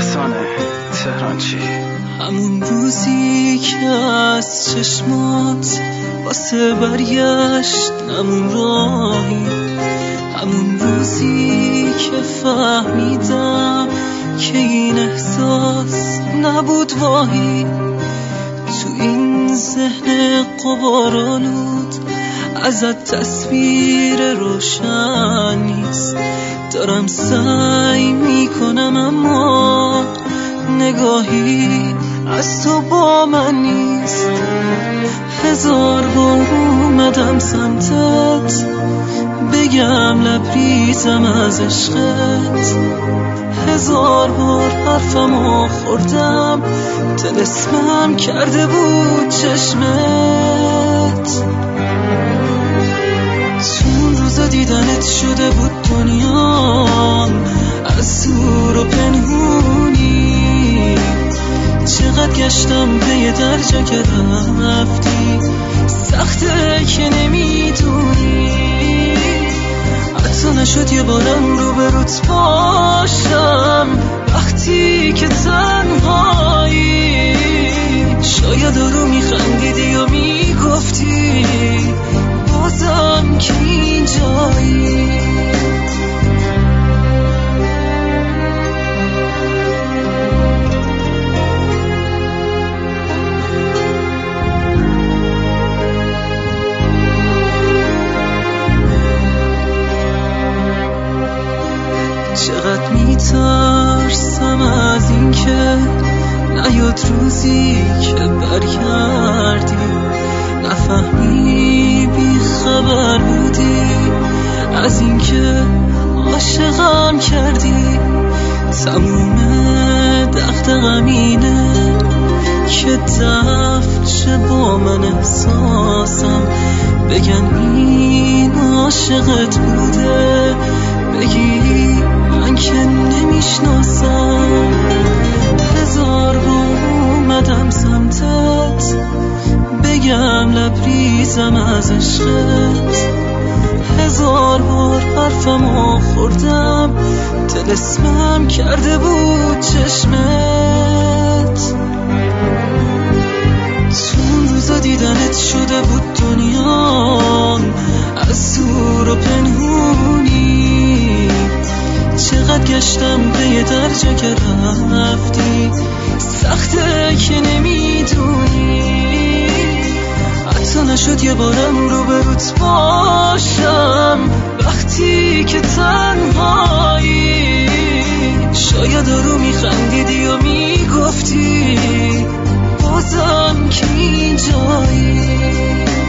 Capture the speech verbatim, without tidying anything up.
افسانه تهران چی؟ همون روزی که از چشمات واسه برگشت همون راهی، همون روزی که فهمیدم که این احساس نبود واهی. تو این ذهن غبارآلود ازت تصویر روشن نیست، دارم سعی میکنم اما نگاهی از تو با من نیست. هزار بار اومدم سمتت بگم لبریزم از عشقت، هزار بار حرفمو خوردم طلسمم کرده بود چشمت. چون روزا دیدنت شده بود دنیام از دور و پنهونی، چقدر گشتم پی در جا که رفتی، سخته که نمیدونی. حتی نشد یه بارم رو به روت باشم وقتی که تنهایی. شاید رو میخندیدی و میگفتی بازم که اینجایی. چقدر میترسم از این که نیاد روزی که برگردی، نفهمی بی خبر بودی از این که عاشقم کردی. تموم دغدغه‌م اینه که دفن شه با من احساسم، بگن این عاشقت بوده، بگی من که نمیشناسم. هزار بار اومدم سمتت بگم لبریزم از عشقت، هزار بار حرفمو خوردم طلسمم کرده بود چشمت. چون روزا دیدنت شده بود دنیام از دور و پنهونی، چقدر گشتم به در جا که رفتی، سخته که نمیدونی. حتی نشد یه بارم رو به روت باشم وقتی که تنهایی. شاید رو میخندیدی و میگفتی بازم که اینجایی.